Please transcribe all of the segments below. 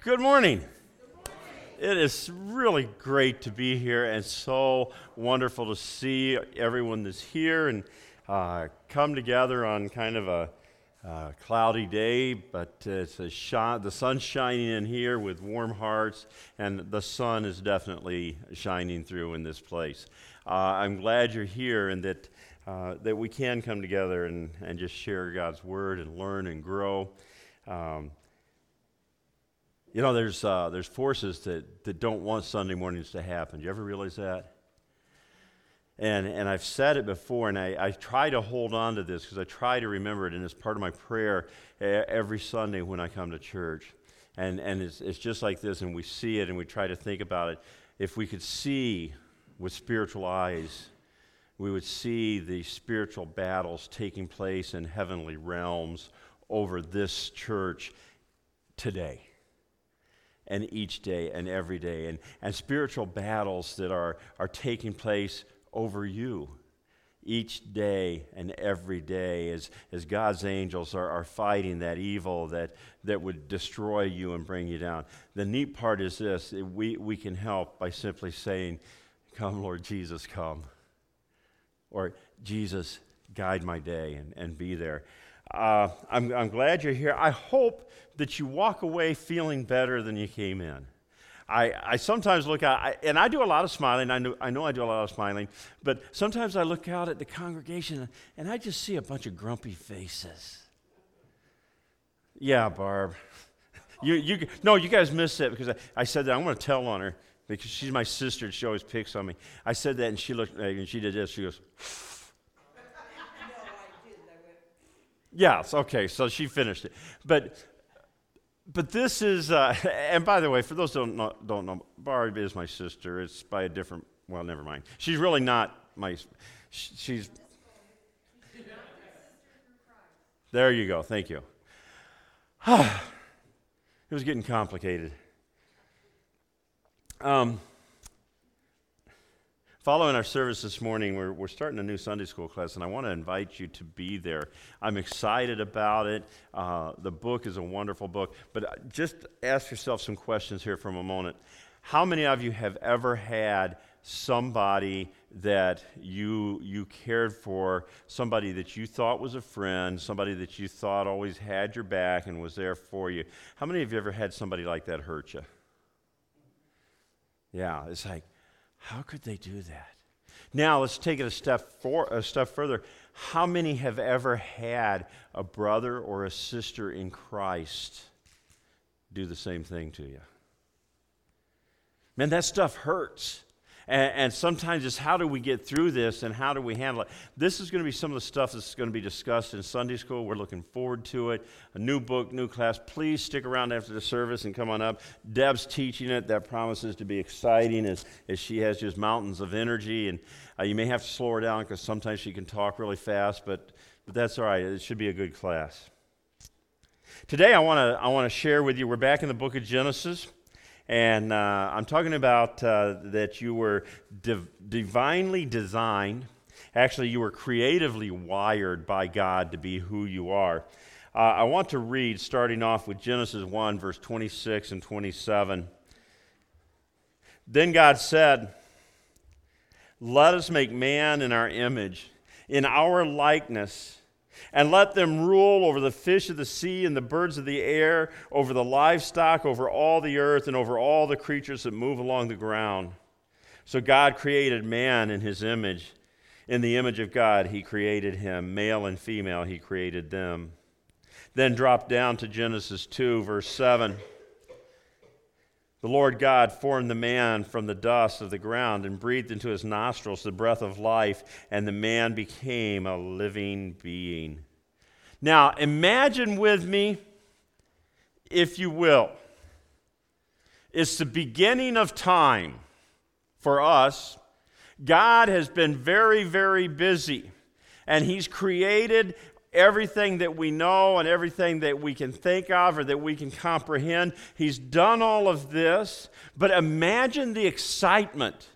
Good morning. It is really great to be here and so wonderful to see everyone that's here and come together on kind of a cloudy day, but it's the sun's shining in here with warm hearts, and the sun is definitely shining through in this place. I'm glad you're here and that we can come together and just share God's word and learn and grow. You know, there's forces that don't want Sunday mornings to happen. Do you ever realize that? And I've said it before, and I try to hold on to this because I try to remember it, and it's part of my prayer every Sunday when I come to church. And it's just like this, and we see it, and we try to think about it. If we could see with spiritual eyes, we would see the spiritual battles taking place in heavenly realms over this church today. And each day and every day, and spiritual battles that are taking place over you each day and every day as God's angels are fighting that evil that would destroy you and bring you down. The neat part is this: we can help by simply saying, "Come, Lord Jesus, come," or "Jesus, guide my day," and be there. I'm glad you're here. I hope that you walk away feeling better than you came in. I sometimes look out, and I do a lot of smiling. I know I do a lot of smiling, but sometimes I look out at the congregation, and I just see a bunch of grumpy faces. Yeah, Barb. You guys missed that because I said that. I'm going to tell on her because she's my sister, and she always picks on me. I said that, and she looked, and she did this. She goes, yes, okay, so she finished it. But this is, and by the way, for those who don't know, Barb is my sister. It's by a different, well, never mind. She's really not she's, there you go, thank you. It was getting complicated. Following our service this morning, we're starting a new Sunday school class, and I want to invite you to be there. I'm excited about it. The book is a wonderful book, but just ask yourself some questions here for a moment. How many of you have ever had somebody that you cared for, somebody that you thought was a friend, somebody that you thought always had your back and was there for you? How many of you ever had somebody like that hurt you? Yeah, it's like, how could they do that? Now let's take it a step further. How many have ever had a brother or a sister in Christ do the same thing to you? Man, that stuff hurts. And sometimes it's how do we get through this and how do we handle it? This is going to be some of the stuff that's going to be discussed in Sunday school. We're looking forward to it. A new book, new class. Please stick around after the service and come on up. Deb's teaching it. That promises to be exciting as she has just mountains of energy. And you may have to slow her down because sometimes she can talk really fast, but that's all right. It should be a good class. Today I want to share with you, we're back in the book of Genesis. And I'm talking about that you were divinely designed. Actually, you were creatively wired by God to be who you are. I want to read, starting off with Genesis 1, verse 26 and 27. Then God said, "Let us make man in our image, in our likeness, and let them rule over the fish of the sea and the birds of the air, over the livestock, over all the earth, and over all the creatures that move along the ground." So God created man in his image. In the image of God, he created him. Male and female, he created them. Then drop down to Genesis 2, verse 7. The Lord God formed the man from the dust of the ground and breathed into his nostrils the breath of life, and the man became a living being. Now, imagine with me, if you will, it's the beginning of time for us. God has been very, very busy, and he's created everything that we know and everything that we can think of or that we can comprehend. He's done all of this, but imagine the excitement,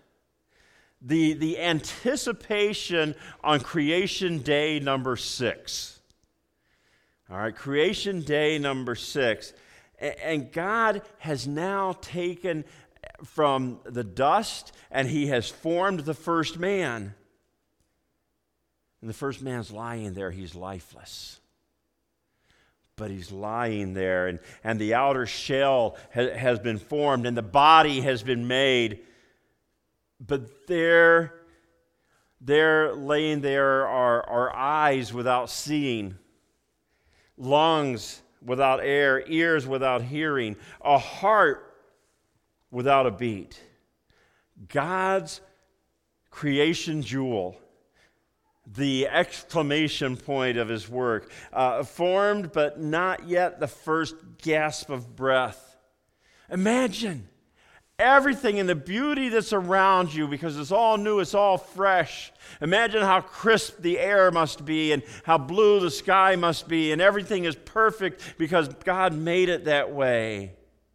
the anticipation on creation day number 6. All right, creation day number 6. And God has now taken from the dust, and he has formed the first man. And the first man's lying there. He's lifeless. But he's lying there, and the outer shell has been formed, and the body has been made. But there laying there are eyes without seeing, lungs without air, ears without hearing, a heart without a beat. God's creation jewel, the exclamation point of his work, formed but not yet the first gasp of breath. Imagine everything and the beauty that's around you, because it's all new, it's all fresh. Imagine how crisp the air must be and how blue the sky must be, and everything is perfect because God made it that way.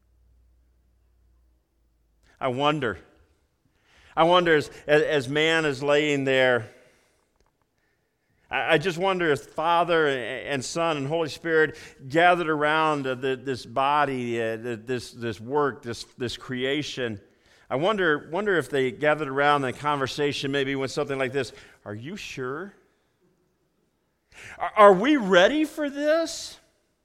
I wonder as man is laying there, I just wonder if Father and Son and Holy Spirit gathered around this body, this work, this creation. I wonder if they gathered around in a conversation, maybe with something like this. Are you sure? Are we ready for this?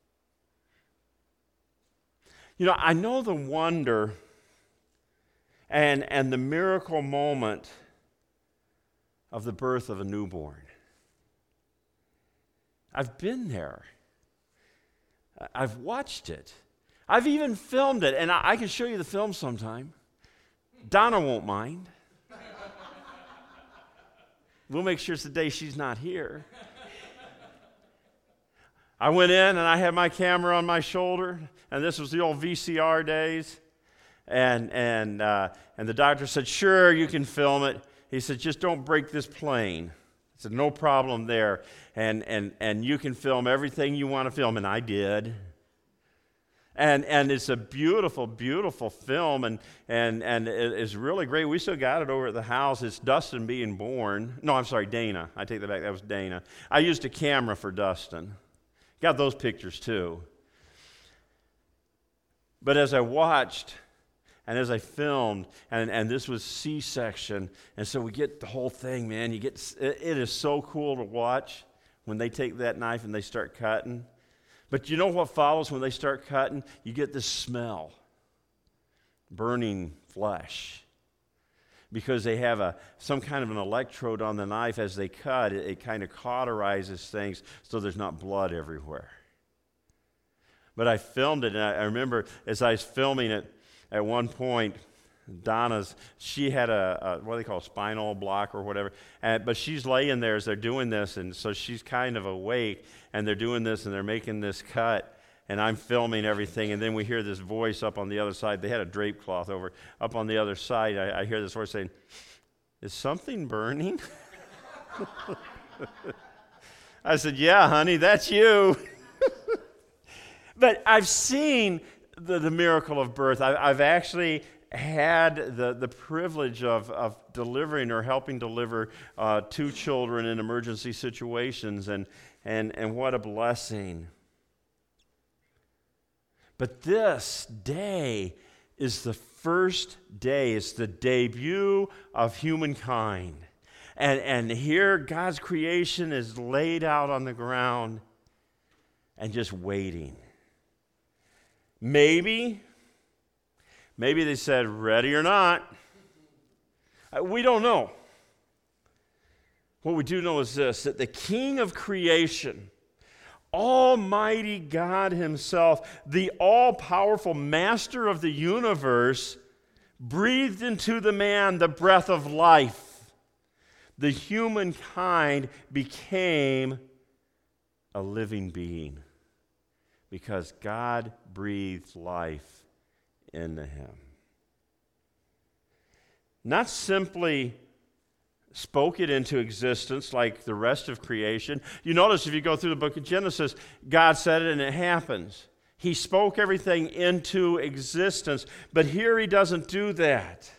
You know, I know the wonder and the miracle moment of the birth of a newborn. I've been there. I've watched it. I've even filmed it, and I can show you the film sometime. Donna won't mind. We'll make sure it's the day she's not here. I went in, and I had my camera on my shoulder, and this was the old VCR days, and the doctor said, "Sure, you can film it." He said, "Just don't break this plane." I said, "No problem there, and you can film everything you want to film," and I did. And it's a beautiful, beautiful film, and it's really great. We still got it over at the house. It's Dustin being born. No, I'm sorry, Dana. I take that back. That was Dana. I used a camera for Dustin. Got those pictures too. But as I watched, and as I filmed, and this was C-section, and so we get the whole thing, man. It is so cool to watch when they take that knife and they start cutting. But you know what follows when they start cutting? You get this smell, burning flesh, because they have some kind of an electrode on the knife as they cut. It kind of cauterizes things so there's not blood everywhere. But I filmed it, and I remember as I was filming it, at one point, she had a what do they call a spinal block or whatever, but she's laying there as they're doing this, and so she's kind of awake, and they're doing this, and they're making this cut, and I'm filming everything, and then we hear this voice up on the other side. They had a drape cloth over. Up on the other side, I hear this voice saying, "Is something burning?" I said, "Yeah, honey, that's you." But I've seen the miracle of birth. I've actually had the privilege of delivering or helping deliver 2 children in emergency situations, and what a blessing. But this day is the first day. It's the debut of humankind. And here God's creation is laid out on the ground and just waiting. Maybe they said, "Ready or not." We don't know. What we do know is this, that the King of creation, Almighty God himself, the all-powerful master of the universe, breathed into the man the breath of life. The humankind became a living being because God breathed life into him. Not simply spoke it into existence like the rest of creation. You notice if you go through the book of Genesis, God said it and it happens. He spoke everything into existence, but here he doesn't do that.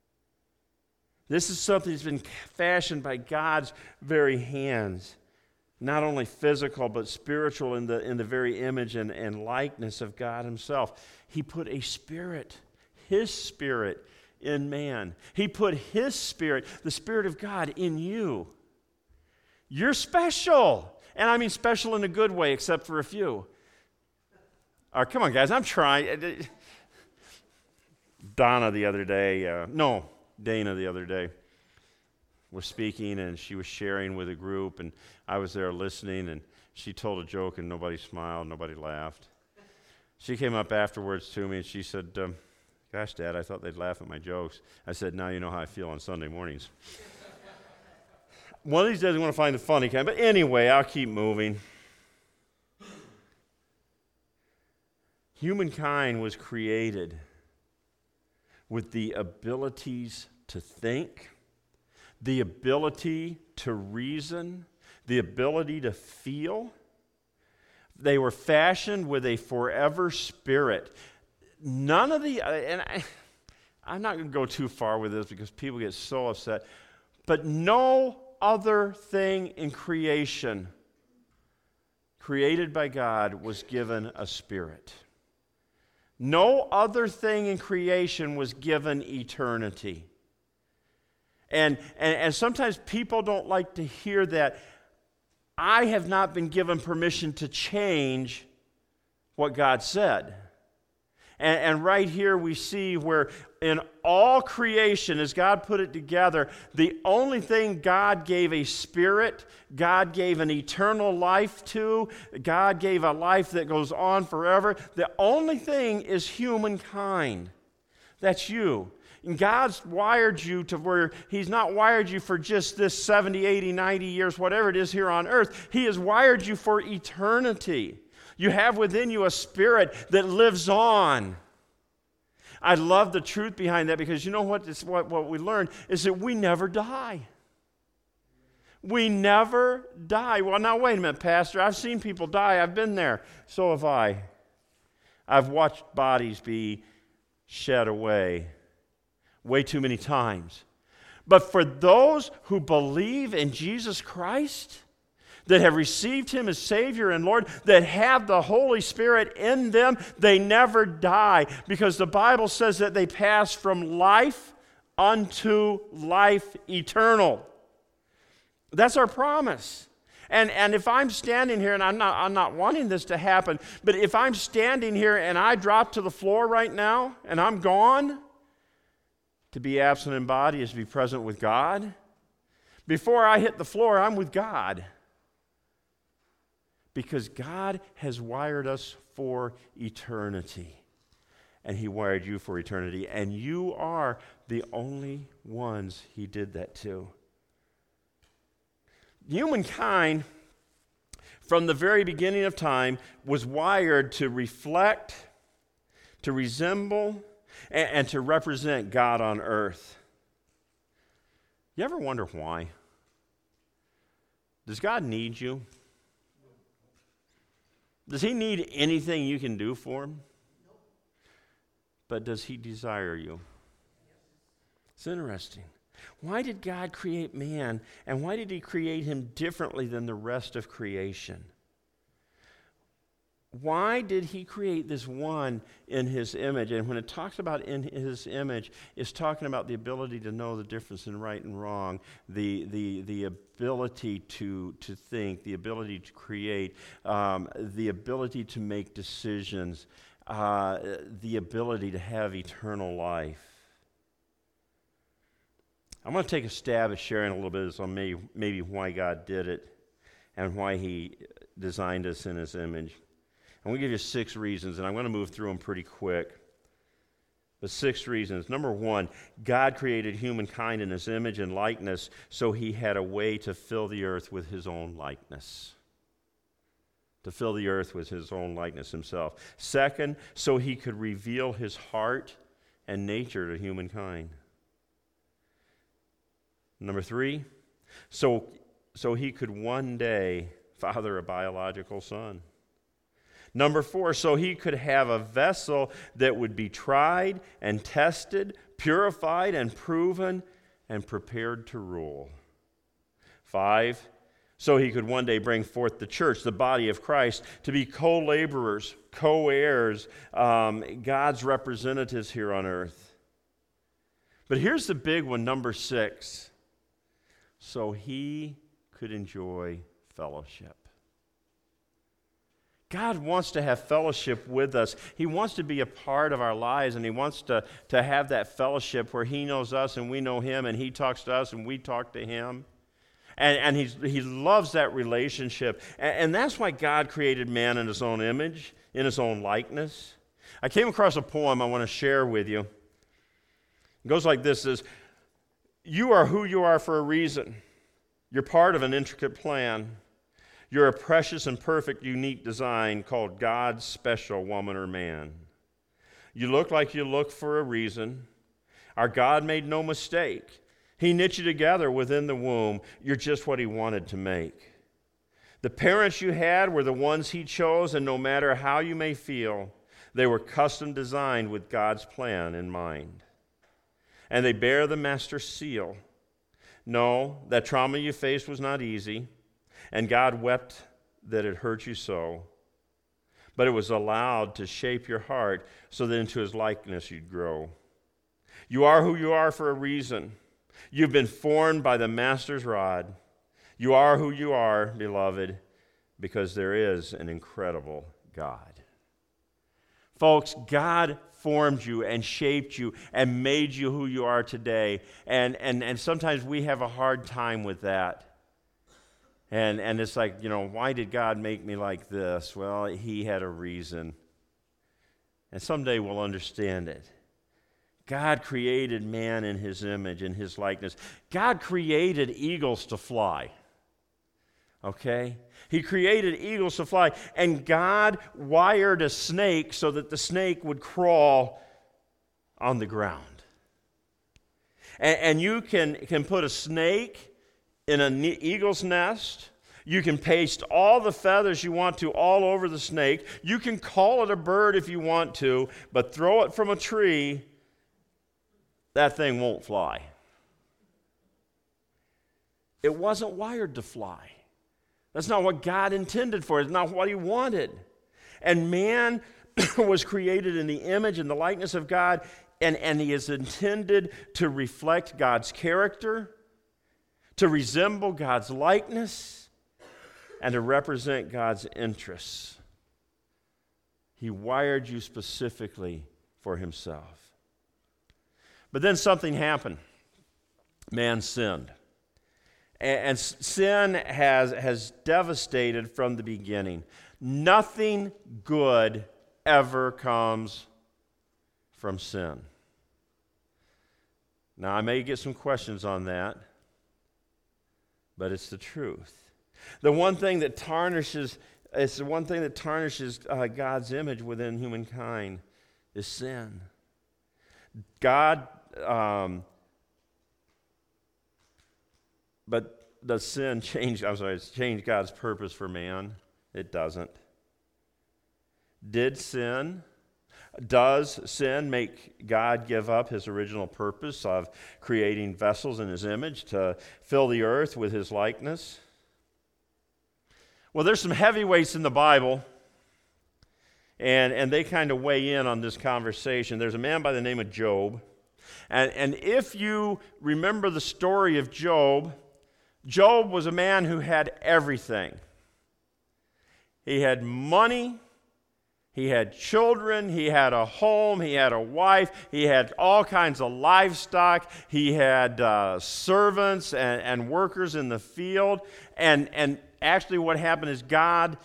This is something that's been fashioned by God's very hands. Not only physical, but spiritual in the very image and likeness of God himself. He put a spirit, his spirit, in man. He put his spirit, the Spirit of God, in you. You're special. And I mean special in a good way, except for a few. All right, come on, guys, I'm trying. Dana the other day was speaking, and she was sharing with a group, and I was there listening, and she told a joke, and nobody smiled, nobody laughed. She came up afterwards to me, and she said, gosh, Dad, I thought they'd laugh at my jokes. I said, now you know how I feel on Sunday mornings. One of these days I'm going to find the funny kind, but anyway, I'll keep moving. Humankind was created with the abilities to think, the ability to reason, the ability to feel. They were fashioned with a forever spirit. None of the, I'm not going to go too far with this because people get so upset, but no other thing in creation created by God was given a spirit. No other thing in creation was given eternity. And sometimes people don't like to hear that. I have not been given permission to change what God said. And right here we see where in all creation, as God put it together, the only thing God gave a spirit, God gave an eternal life to, God gave a life that goes on forever. The only thing is humankind. That's you. And God's wired you to where He's not wired you for just this 70, 80, 90 years, whatever it is here on earth. He has wired you for eternity. You have within you a spirit that lives on. I love the truth behind that because you know what we learn is that we never die. We never die. Well, now wait a minute, Pastor. I've seen people die. I've been there. So have I. I've watched bodies be shed away way too many times. But for those who believe in Jesus Christ, that have received Him as Savior and Lord, that have the Holy Spirit in them, they never die because the Bible says that they pass from life unto life eternal. That's our promise. And if I'm standing here, and I'm not wanting this to happen, but if I'm standing here and I drop to the floor right now and I'm gone, to be absent in body is to be present with God. Before I hit the floor, I'm with God. Because God has wired us for eternity. And He wired you for eternity. And you are the only ones He did that to. Humankind, from the very beginning of time, was wired to reflect, to resemble, and to represent God on earth. You ever wonder why? Does God need you? Does He need anything you can do for Him? But does He desire you? It's interesting. Why did God create man, and why did He create him differently than the rest of creation? Why did He create this one in His image? And when it talks about in His image, it's talking about the ability to know the difference in right and wrong, the ability to think, the ability to create, the ability to make decisions, the ability to have eternal life. I'm going to take a stab at sharing a little bit on maybe why God did it and why He designed us in His image. I'm going to give you 6 reasons, and I'm going to move through them pretty quick. But 6 reasons. Number 1, God created humankind in His image and likeness, so He had a way to fill the earth with His own likeness. To fill the earth with His own likeness Himself. 2nd, so He could reveal His heart and nature to humankind. Number 3, so He could one day father a biological son. Number 4, so He could have a vessel that would be tried and tested, purified and proven, and prepared to rule. 5, so he could one day bring forth the church, the body of Christ, to be co-laborers, co-heirs, God's representatives here on earth. But here's the big one, number 6. So he could enjoy fellowship. God wants to have fellowship with us. He wants to be a part of our lives, and he wants to have that fellowship where he knows us and we know him, and he talks to us and we talk to him. And he loves that relationship. And that's why God created man in his own image, in his own likeness. I came across a poem I want to share with you. It goes like this, says, "You are who you are for a reason. You're part of an intricate plan. You're a precious and perfect, unique design called God's special woman or man. You look like you look for a reason. Our God made no mistake. He knit you together within the womb. You're just what he wanted to make. The parents you had were the ones he chose, and no matter how you may feel, they were custom designed with God's plan in mind. And they bear the master seal. No, that trauma you faced was not easy, and God wept that it hurt you so. But it was allowed to shape your heart so that into his likeness you'd grow. You are who you are for a reason. You've been formed by the master's rod. You are who you are, beloved, because there is an incredible God." Folks, God formed you and shaped you and made you who you are today. And sometimes we have a hard time with that. And it's like, why did God make me like this? Well, he had a reason. And someday we'll understand it. God created man in his image, in his likeness. God created eagles to fly. Okay? He created eagles to fly, and God wired a snake so that the snake would crawl on the ground. And you can put a snake in an eagle's nest. You can paste all the feathers you want to all over the snake. You can call it a bird if you want to, but throw it from a tree, that thing won't fly. It wasn't wired to fly. That's not what God intended for it. It's not what he wanted. And man was created in the image and the likeness of God, and he is intended to reflect God's character, to resemble God's likeness, and to represent God's interests. He wired you specifically for himself. But then something happened. Man sinned. And sin has devastated from the beginning. Nothing good ever comes from sin. Now, I may get some questions on that, but it's the truth. The one thing that tarnishes God's image within humankind is sin. But does sin change God's purpose for man? It doesn't. Does sin make God give up his original purpose of creating vessels in his image to fill the earth with his likeness? Well, there's some heavyweights in the Bible, and they kind of weigh in on this conversation. There's a man by the name of Job. And if you remember the story of Job, Job was a man who had everything. He had money, he had children, he had a home, he had a wife, he had all kinds of livestock, he had servants and workers in the field. And actually what happened is God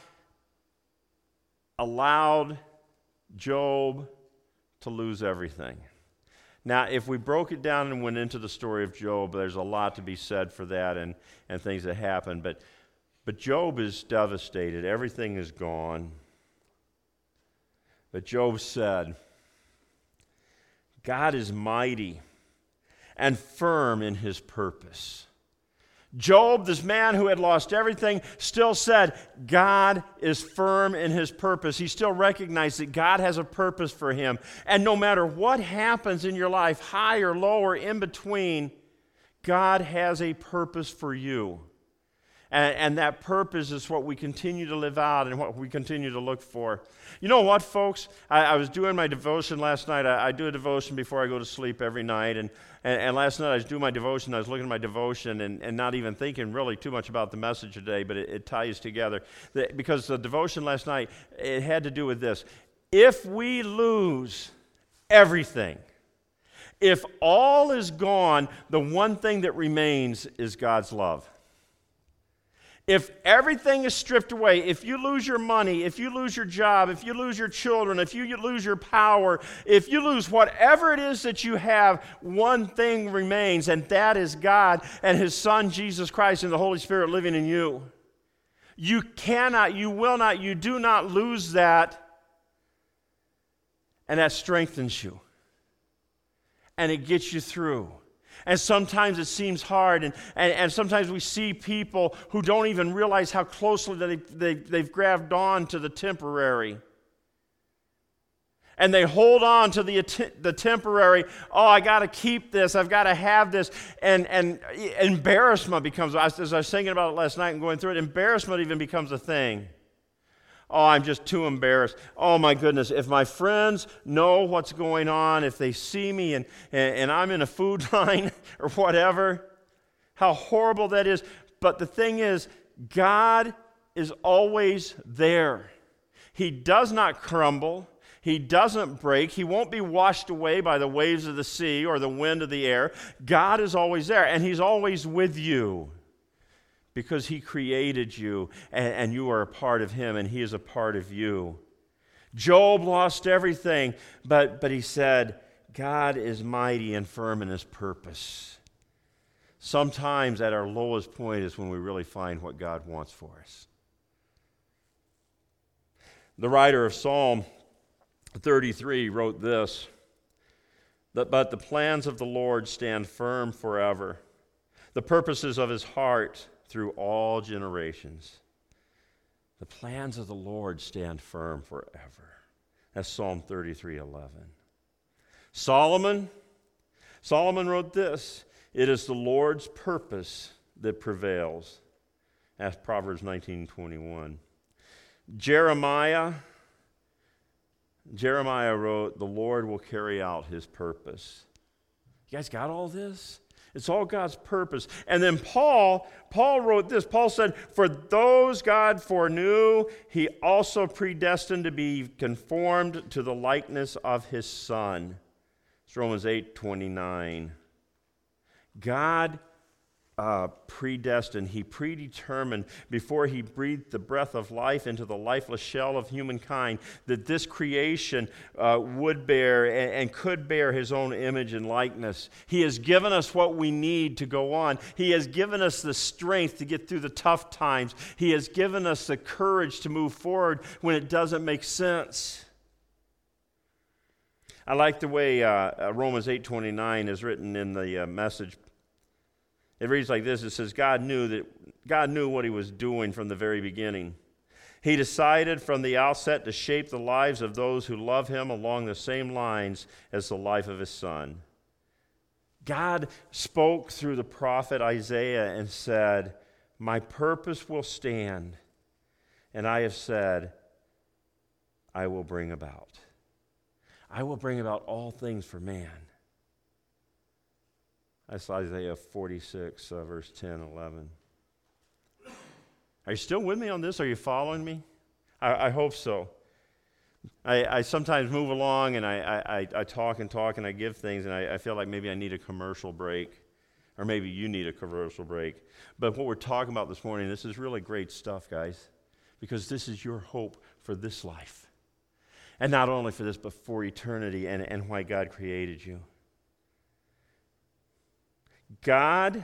allowed Job to lose everything. Now, if we broke it down and went into the story of Job, there's a lot to be said for that and things that happened. But Job is devastated. Everything is gone. But Job said, God is mighty and firm in his purpose. Job, this man who had lost everything, still said, God is firm in his purpose. He still recognized that God has a purpose for him. And no matter what happens in your life, high or low or in between, God has a purpose for you. And that purpose is what we continue to live out and what we continue to look for. You know what, folks? I was doing my devotion last night. I do a devotion before I go to sleep every night. And last night I was doing my devotion. I was looking at my devotion and not even thinking really too much about the message today, but it ties together. Because the devotion last night, it had to do with this. If we lose everything, if all is gone, the one thing that remains is God's love. If everything is stripped away, if you lose your money, if you lose your job, if you lose your children, if you lose your power, if you lose whatever it is that you have, one thing remains, and that is God and His Son, Jesus Christ, and the Holy Spirit living in you. You cannot, you will not, you do not lose that, and that strengthens you. And it gets you through. And sometimes it seems hard, and sometimes we see people who don't even realize how closely they've grabbed on to the temporary. And they hold on to the temporary. Oh, I got to keep this. I've got to have this. And embarrassment becomes, as I was thinking about it last night and going through it, embarrassment even becomes a thing. Oh, I'm just too embarrassed. Oh, my goodness. If my friends know what's going on, if they see me and I'm in a food line or whatever, how horrible that is. But the thing is, God is always there. He does not crumble. He doesn't break. He won't be washed away by the waves of the sea or the wind of the air. God is always there, and He's always with you. Because He created you, and you are a part of Him, and He is a part of you. Job lost everything, but he said, God is mighty and firm in His purpose. Sometimes at our lowest point is when we really find what God wants for us. The writer of Psalm 33 wrote this, but the plans of the Lord stand firm forever, the purposes of His heart through all generations. The plans of the Lord stand firm forever. That's Psalm 33:11. Solomon wrote this, it is the Lord's purpose that prevails. That's Proverbs 19:21. Jeremiah wrote, the Lord will carry out His purpose. You guys got all this? It's all God's purpose. And then Paul wrote this. Paul said, for those God foreknew, He also predestined to be conformed to the likeness of His Son. It's Romans 8:29. God predestined, He predetermined before He breathed the breath of life into the lifeless shell of humankind that this creation would bear and could bear His own image and likeness. He has given us what we need to go on. He has given us the strength to get through the tough times. He has given us the courage to move forward when it doesn't make sense. I like the way Romans 8:29 is written in the Message. It reads like this. It says, God knew what He was doing from the very beginning. He decided from the outset to shape the lives of those who love Him along the same lines as the life of His Son. God spoke through the prophet Isaiah and said, my purpose will stand, and I have said, I will bring about. I will bring about all things for man. That's Isaiah 46, verse 10 and 11. Are you still with me on this? Are you following me? I hope so. I sometimes move along and I talk and I give things, and I feel like maybe I need a commercial break, or maybe you need a commercial break. But what we're talking about this morning, this is really great stuff, guys, because this is your hope for this life. And not only for this, but for eternity and why God created you. God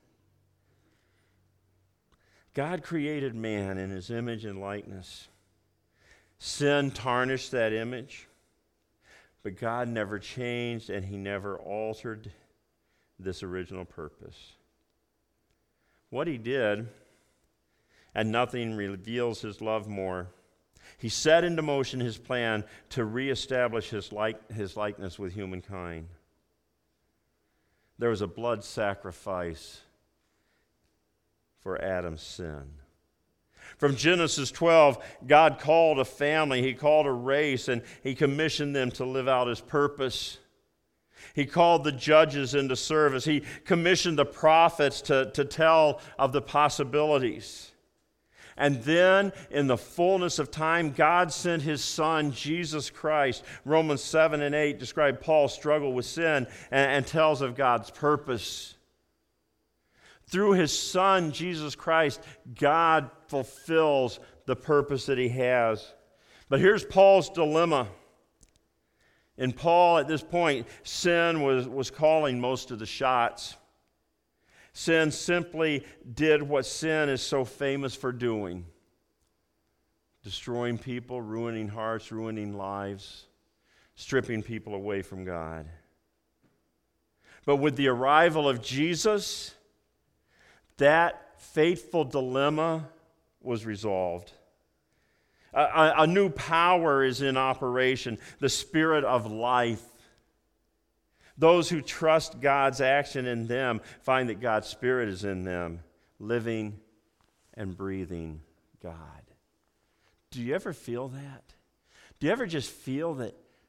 created man in His image and likeness. Sin tarnished that image, but God never changed and He never altered this original purpose. What He did, and nothing reveals His love more, He set into motion His plan to reestablish His likeness with humankind. There was a blood sacrifice for Adam's sin. From Genesis 12, God called a family, He called a race, and He commissioned them to live out His purpose. He called the judges into service. He commissioned the prophets to tell of the possibilities. And then, in the fullness of time, God sent His Son, Jesus Christ. Romans 7 and 8 describe Paul's struggle with sin and tells of God's purpose. Through His Son, Jesus Christ, God fulfills the purpose that He has. But here's Paul's dilemma. In Paul, at this point, sin was calling most of the shots. Sin simply did what sin is so famous for doing. Destroying people, ruining hearts, ruining lives, stripping people away from God. But with the arrival of Jesus, that fateful dilemma was resolved. A new power is in operation, the Spirit of life. Those who trust God's action in them find that God's Spirit is in them, living and breathing God. Do you ever feel that? Do you ever just feel that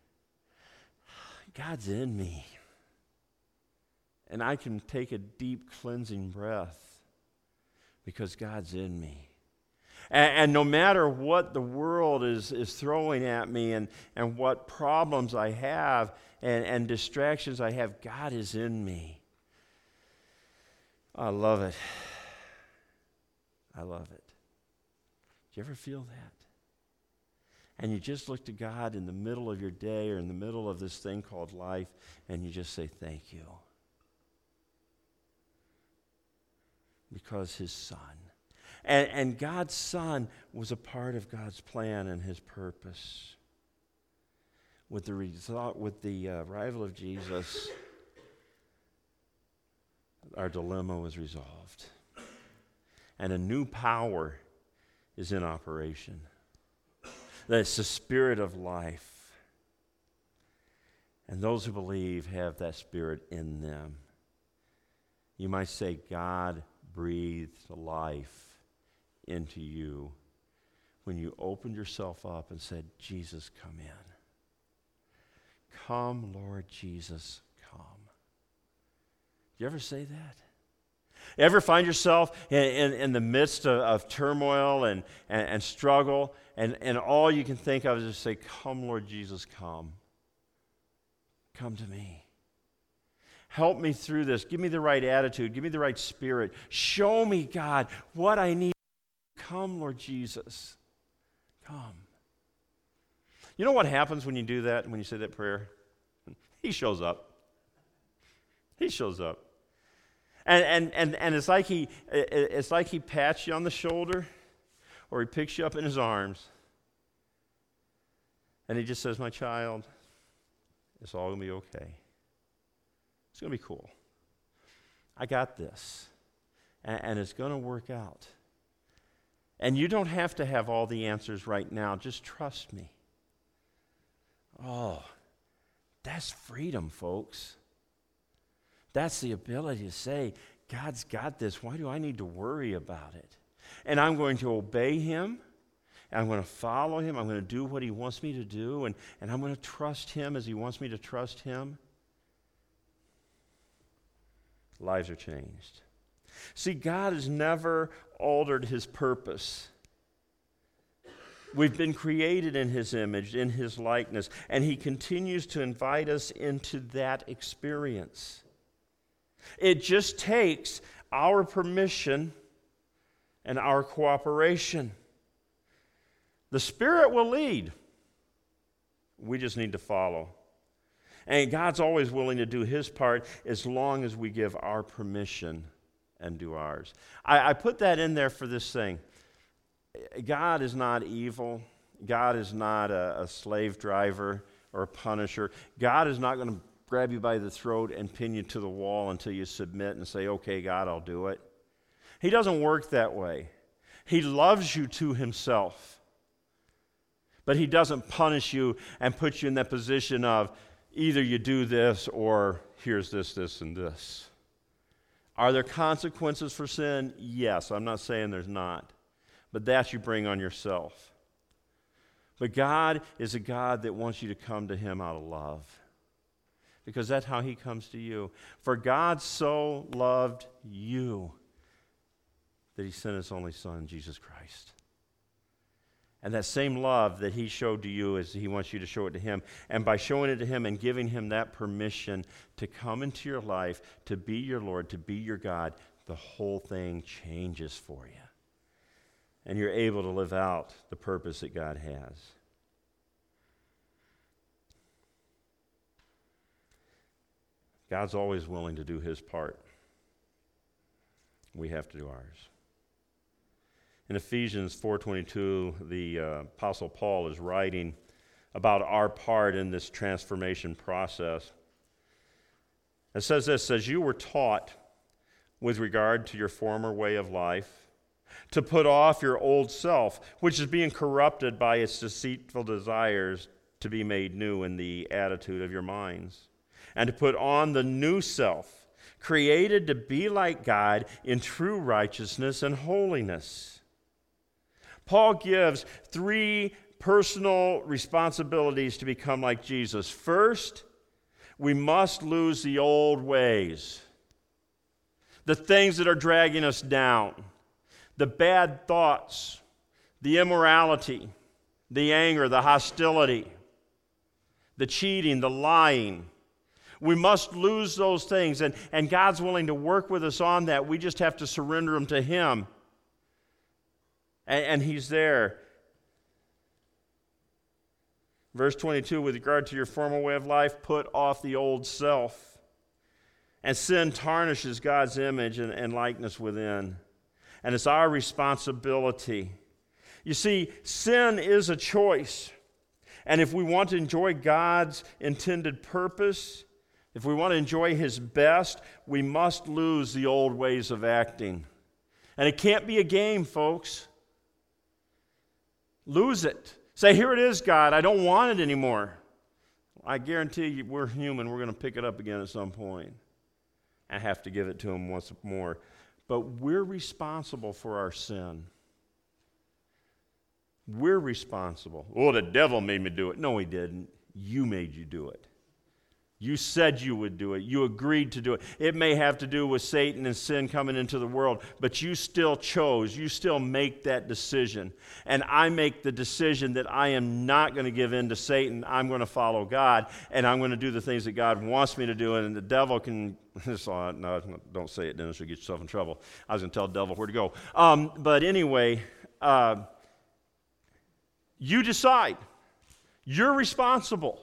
God's in me? And I can take a deep cleansing breath because God's in me. And no matter what the world is throwing at me and what problems I have and distractions I have, God is in me. I love it. I love it. Do you ever feel that? And you just look to God in the middle of your day or in the middle of this thing called life, and you just say, thank you. Because His Son. And God's Son was a part of God's plan and His purpose. With the arrival of Jesus, our dilemma was resolved. And a new power is in operation. That's the Spirit of life. And those who believe have that Spirit in them. You might say, God breathed life into you when you opened yourself up and said, Jesus, come in. Come, Lord Jesus, come. Do you ever say that? You ever find yourself in the midst of turmoil and struggle, and all you can think of is just say, come, Lord Jesus, come. Come to me. Help me through this. Give me the right attitude. Give me the right spirit. Show me, God, what I need. Come, Lord Jesus. Come. You know what happens when you do that, when you say that prayer? He shows up. He shows up. And it's like he pats you on the shoulder, or He picks you up in His arms. And He just says, my child, it's all going to be okay. It's going to be cool. I got this. And it's going to work out. And you don't have to have all the answers right now. Just trust me. Oh, that's freedom, folks. That's the ability to say, God's got this. Why do I need to worry about it? And I'm going to obey Him. And I'm going to follow Him. I'm going to do what He wants me to do. And I'm going to trust Him as He wants me to trust Him. Lives are changed. See, God has never altered His purpose. We've been created in His image, in His likeness, and He continues to invite us into that experience. It just takes our permission and our cooperation. The Spirit will lead. We just need to follow. And God's always willing to do His part as long as we give our permission and do ours. I put that in there for this thing. God is not evil. God is not a slave driver or a punisher. God is not going to grab you by the throat and pin you to the wall until you submit and say, okay, God, I'll do it. He doesn't work that way. He loves you to Himself. But He doesn't punish you and put you in that position of either you do this or here's this, this, and this. Are there consequences for sin? Yes. I'm not saying there's not. But that you bring on yourself. But God is a God that wants you to come to him out of love. Because that's how he comes to you. For God so loved you that he sent his only Son, Jesus Christ. And that same love that he showed to you is he wants you to show it to him. And by showing it to him and giving him that permission to come into your life, to be your Lord, to be your God, the whole thing changes for you. And you're able to live out the purpose that God has. God's always willing to do his part. We have to do ours. In Ephesians 4:22, the Apostle Paul is writing about our part in this transformation process. It says this, says, you were taught with regard to your former way of life to put off your old self, which is being corrupted by its deceitful desires, to be made new in the attitude of your minds, and to put on the new self, created to be like God in true righteousness and holiness. Paul gives 3 personal responsibilities to become like Jesus. First, we must lose the old ways, the things that are dragging us down, the bad thoughts, the immorality, the anger, the hostility, the cheating, the lying. We must lose those things, and God's willing to work with us on that. We just have to surrender them to him. And he's there. Verse 22, with regard to your former way of life, put off the old self. And sin tarnishes God's image and likeness within. And it's our responsibility. You see, sin is a choice. And if we want to enjoy God's intended purpose, if we want to enjoy his best, we must lose the old ways of acting. And it can't be a game, folks. Lose it. Say, here it is, God. I don't want it anymore. I guarantee you, we're human. We're going to pick it up again at some point. I have to give it to him once more. But we're responsible for our sin. We're responsible. Oh, the devil made me do it. No, he didn't. You made you do it. You said you would do it. You agreed to do it. It may have to do with Satan and sin coming into the world, but you still chose. You still make that decision. And I make the decision that I am not going to give in to Satan. I'm going to follow God, and I'm going to do the things that God wants me to do, and the devil can... No, don't say it, Dennis. You'll get yourself in trouble. I was going to tell the devil where to go. But anyway, you decide. You're responsible.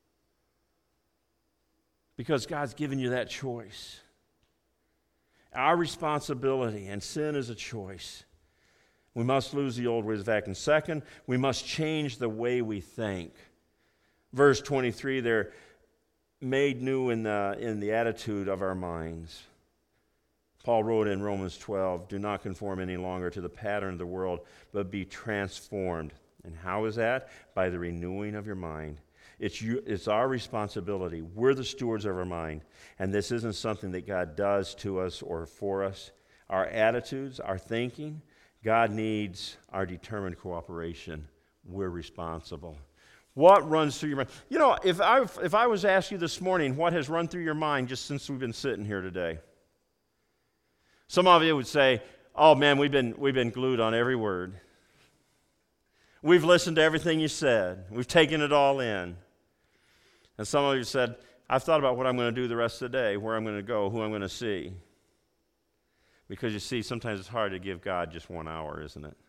Because God's given you that choice. Our responsibility, and sin is a choice. We must lose the old ways of acting. Second, we must change the way we think. Verse 23, they're made new in the attitude of our minds. Paul wrote in Romans 12, do not conform any longer to the pattern of the world, but be transformed. And how is that? By the renewing of your mind. It's our responsibility. We're the stewards of our mind. And this isn't something that God does to us or for us. Our attitudes, our thinking, God needs our determined cooperation. We're responsible. What runs through your mind? You know, if I was to ask you this morning, what has run through your mind just since we've been sitting here today? Some of you would say, oh man, we've been glued on every word. We've listened to everything you said. We've taken it all in. And some of you said, I've thought about what I'm going to do the rest of the day, where I'm going to go, who I'm going to see. Because you see, sometimes it's hard to give God just 1 hour, isn't it?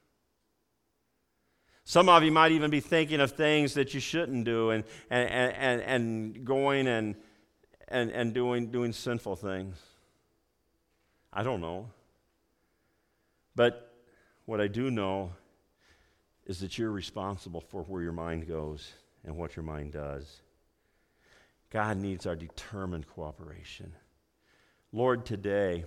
Some of you might even be thinking of things that you shouldn't do and going and doing sinful things. I don't know. But what I do know is that you're responsible for where your mind goes and what your mind does. God needs our determined cooperation. Lord, today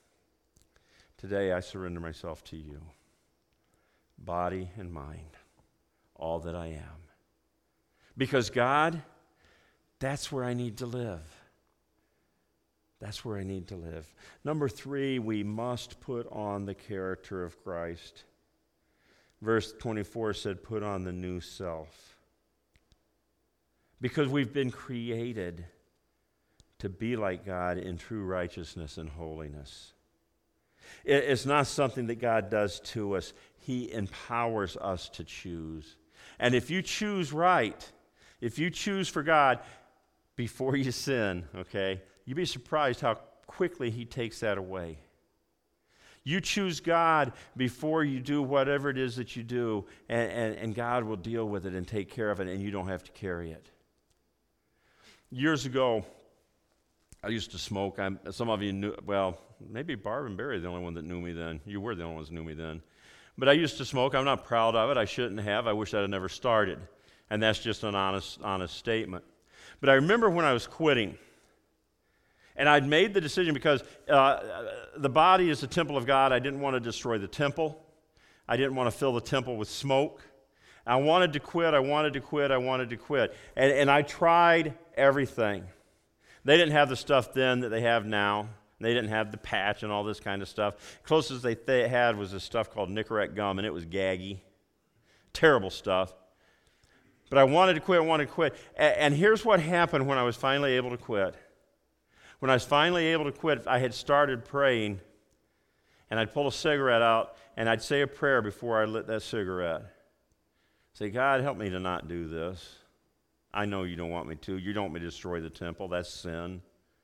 I surrender myself to you, body and mind, all that I am. Because God, that's where I need to live. That's where I need to live. Number 3, we must put on the character of Christ. Verse 24 said, put on the new self. Because we've been created to be like God in true righteousness and holiness. It's not something that God does to us. He empowers us to choose. And if you choose right, if you choose for God before you sin, okay, you'd be surprised how quickly He takes that away. You choose God before you do whatever it is that you do, and God will deal with it and take care of it, and you don't have to carry it. Years ago, I used to smoke. Some of you knew, well, maybe Barb and Barry are the only one that knew me then. You were the only ones that knew me then. But I used to smoke. I'm not proud of it. I shouldn't have. I wish I'd have never started. And that's just an honest statement. But I remember when I was quitting, and I'd made the decision because the body is the temple of God. I didn't want to destroy the temple. I didn't want to fill the temple with smoke. I wanted to quit. And I tried everything. They didn't have the stuff then that they have now. They didn't have the patch and all this kind of stuff. Closest they had was this stuff called Nicorette gum, and it was gaggy. Terrible stuff. But I wanted to quit. And here's what happened when I was finally able to quit. When I was finally able to quit, I had started praying, and I'd pull a cigarette out, and I'd say a prayer before I lit that cigarette. Say, God, help me to not do this. I know you don't want me to. You don't want me to destroy the temple. That's sin.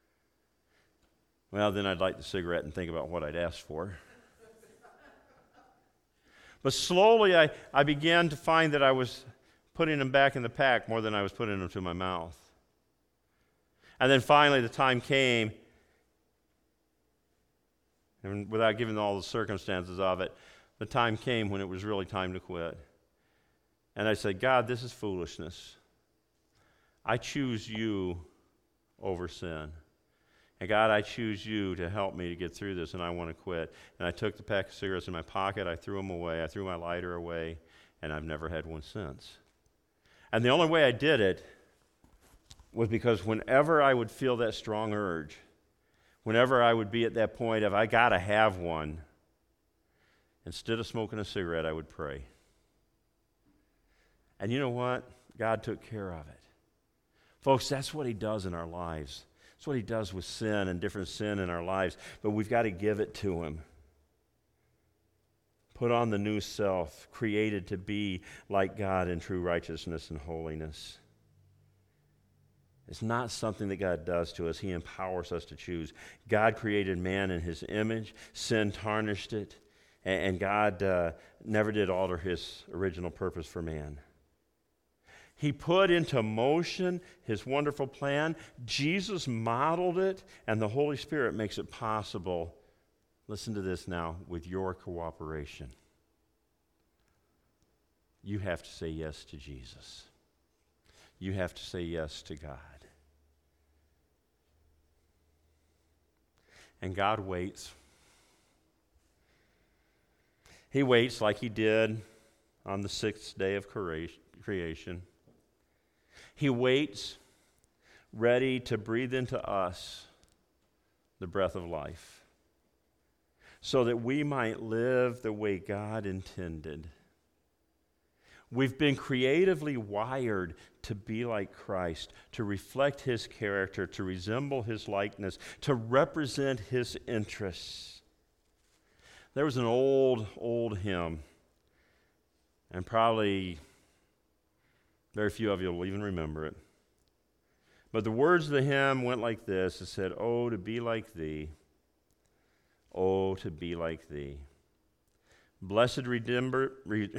Well, then I'd light the cigarette and think about what I'd asked for. But slowly I began to find that I was putting them back in the pack more than I was putting them to my mouth. And then finally the time came, and without giving all the circumstances of it, the time came when it was really time to quit. And I said, God, this is foolishness. I choose you over sin. And God, I choose you to help me to get through this, and I want to quit. And I took the pack of cigarettes in my pocket, I threw them away, I threw my lighter away, and I've never had one since. And the only way I did it was because whenever I would feel that strong urge, whenever I would be at that point of I got to have one, instead of smoking a cigarette, I would pray. And you know what? God took care of it. Folks, that's what He does in our lives. That's what He does with sin and different sin in our lives. But we've got to give it to Him. Put on the new self, created to be like God in true righteousness and holiness. It's not something that God does to us. He empowers us to choose. God created man in His image. Sin tarnished it. And God never did alter His original purpose for man. He put into motion His wonderful plan. Jesus modeled it, and the Holy Spirit makes it possible. Listen to this now, with your cooperation. You have to say yes to Jesus. You have to say yes to God. And God waits. He waits like He did on the 6th day of creation. He waits, ready to breathe into us the breath of life, so that we might live the way God intended. We've been creatively wired to be like Christ, to reflect His character, to resemble His likeness, to represent His interests. There was an old hymn, and probably very few of you will even remember it. But the words of the hymn went like this. It said, "Oh, to be like Thee. Oh, to be like Thee. Blessed Redeemer,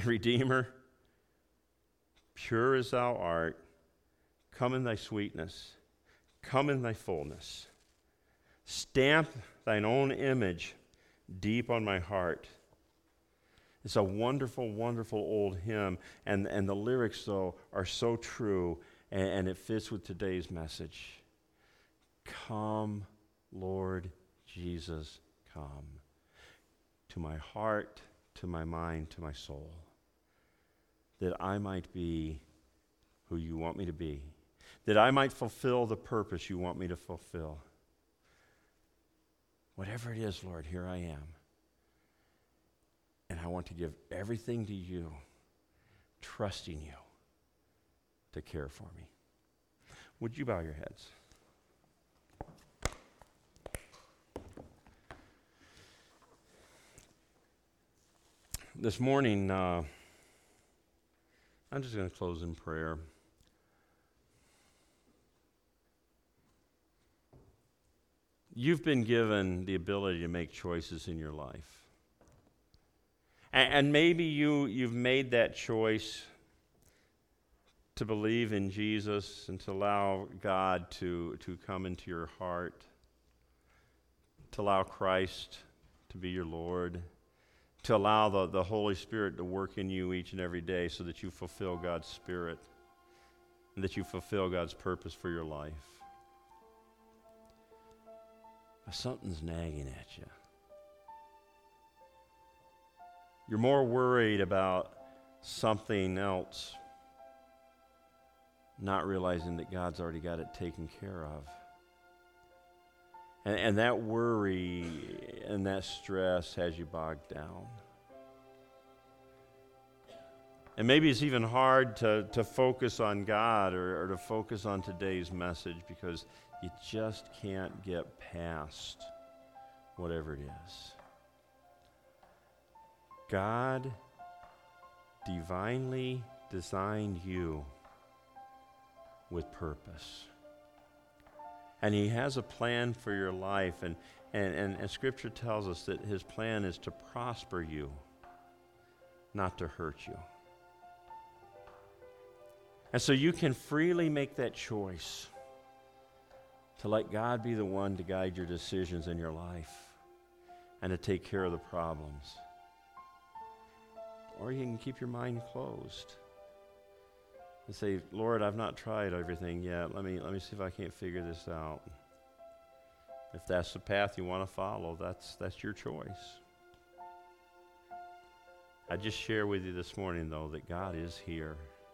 pure as Thou art, come in Thy sweetness, come in Thy fullness. Stamp Thine own image deep on my heart." It's a wonderful, wonderful old hymn, and the lyrics, though, are so true, and it fits with today's message. Come, Lord Jesus, come to my heart, to my mind, to my soul, that I might be who You want me to be, that I might fulfill the purpose You want me to fulfill. Whatever it is, Lord, here I am. And I want to give everything to you, trusting you to care for me. Would you bow your heads? This morning, I'm just going to close in prayer. You've been given the ability to make choices in your life. And maybe you've made that choice to believe in Jesus and to allow God to come into your heart, to allow Christ to be your Lord, to allow the Holy Spirit to work in you each and every day so that you fulfill God's Spirit and that you fulfill God's purpose for your life. But something's nagging at you. You're more worried about something else, not realizing that God's already got it taken care of. And that worry and that stress has you bogged down. And maybe it's even hard to focus on God or to focus on today's message because you just can't get past whatever it is. God divinely designed you with purpose. And He has a plan for your life, and Scripture tells us that His plan is to prosper you, not to hurt you. And so you can freely make that choice to let God be the one to guide your decisions in your life and to take care of the problems. Or you can keep your mind closed and say, Lord, I've not tried everything yet. Let me see if I can't figure this out. If that's the path you want to follow, that's your choice. I just share with you this morning, though, that God is here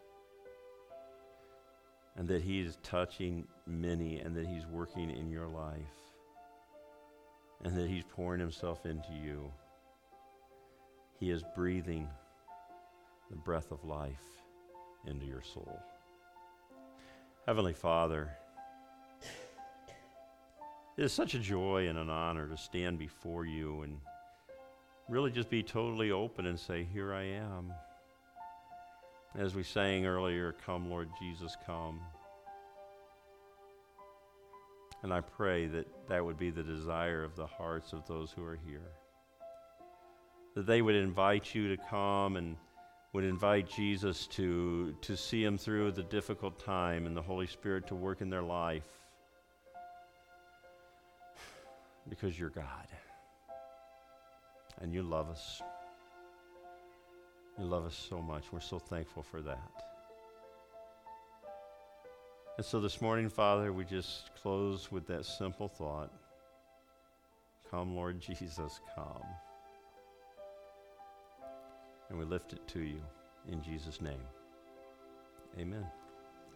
and that He is touching many and that He's working in your life and that He's pouring Himself into you. He is breathing the breath of life into your soul. Heavenly Father, it is such a joy and an honor to stand before you and really just be totally open and say, here I am. As we sang earlier, come Lord Jesus, come. And I pray that that would be the desire of the hearts of those who are here. That they would invite you to come and would invite Jesus to see Him through the difficult time and the Holy Spirit to work in their life. Because you're God. And you love us. You love us so much. We're so thankful for that. And so this morning, Father, we just close with that simple thought. Come, Lord Jesus, come. And we lift it to you in Jesus' name. Amen.